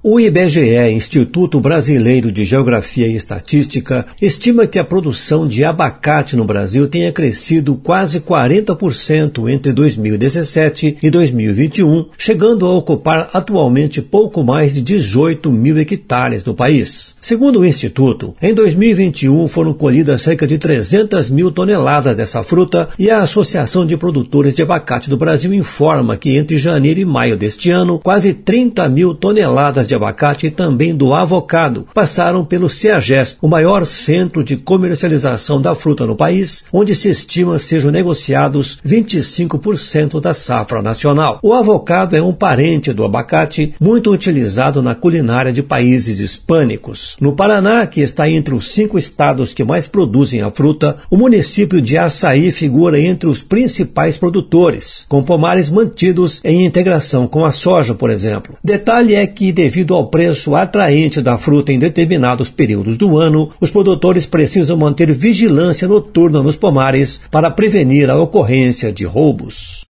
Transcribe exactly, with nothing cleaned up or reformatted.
O I B G E, Instituto Brasileiro de Geografia e Estatística, estima que a produção de abacate no Brasil tenha crescido quase quarenta por cento entre dois mil e dezessete e dois mil e vinte e um, chegando a ocupar atualmente pouco mais de dezoito mil hectares do país. Segundo o Instituto, em dois mil e vinte e um foram colhidas cerca de trezentas mil toneladas dessa fruta e a Associação de Produtores de Abacate do Brasil informa que entre janeiro e maio deste ano, quase trinta mil toneladas de abacate e também do avocado passaram pelo CEAGESP, o maior centro de comercialização da fruta no país, onde se estima sejam negociados vinte e cinco por cento da safra nacional. O avocado é um parente do abacate, muito utilizado na culinária de países hispânicos. No Paraná, que está entre os cinco estados que mais produzem a fruta, o município de Açaí figura entre os principais produtores, com pomares mantidos em integração com a soja, por exemplo. Detalhe é que, devido ao preço atraente da fruta em determinados períodos do ano, os produtores precisam manter vigilância noturna nos pomares para prevenir a ocorrência de roubos.